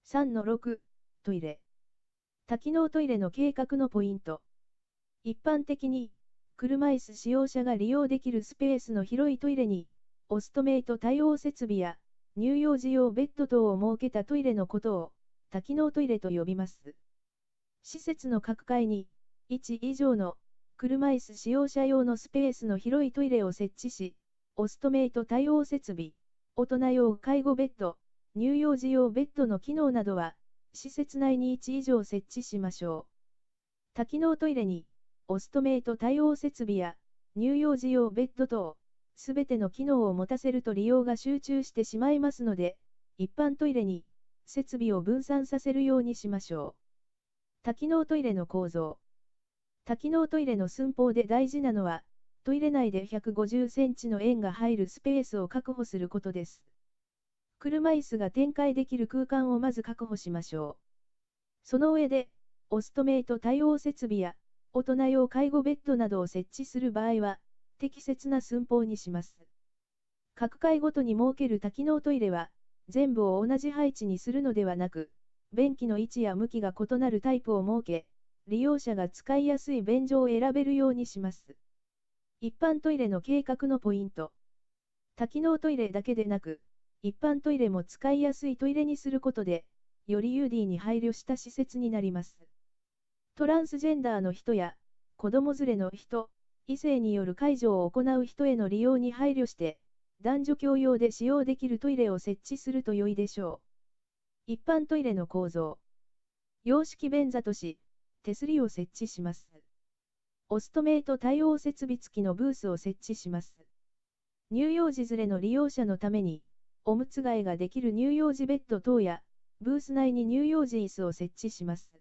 3-6、トイレ。多機能トイレの計画のポイント。一般的に、車椅子使用者が利用できるスペースの広いトイレに、オストメイト対応設備や、乳幼児用ベッド等を設けたトイレのことを、多機能トイレと呼びます。施設の各階に、1以上の、車椅子使用者用のスペースの広いトイレを設置し、オストメイト対応設備、大人用介護ベッド、乳幼児用ベッドの機能などは、施設内に1以上設置しましょう。多機能トイレに、オストメイト対応設備や、乳幼児用ベッド等、すべての機能を持たせると利用が集中してしまいますので、一般トイレに、設備を分散させるようにしましょう。多機能トイレの構造。多機能トイレの寸法で大事なのは、トイレ内で150センチの円が入るスペースを確保することです。車椅子が展開できる空間をまず確保しましょう。その上で、オストメイト対応設備や、大人用介護ベッドなどを設置する場合は、適切な寸法にします。各階ごとに設ける多機能トイレは、全部を同じ配置にするのではなく、便器の位置や向きが異なるタイプを設け、利用者が使いやすい便所を選べるようにします。一般トイレの計画のポイント。多機能トイレだけでなく、一般トイレも使いやすいトイレにすることで、よりユーディーに配慮した施設になります。トランスジェンダーの人や、子供連れの人、異性による介助を行う人への利用に配慮して、男女共用で使用できるトイレを設置すると良いでしょう。一般トイレの構造。洋式便座とし、手すりを設置します。オストメイト対応設備付きのブースを設置します。乳幼児連れの利用者のために、おむつ替えができる乳幼児ベッド等や、ブース内に乳幼児椅子を設置します。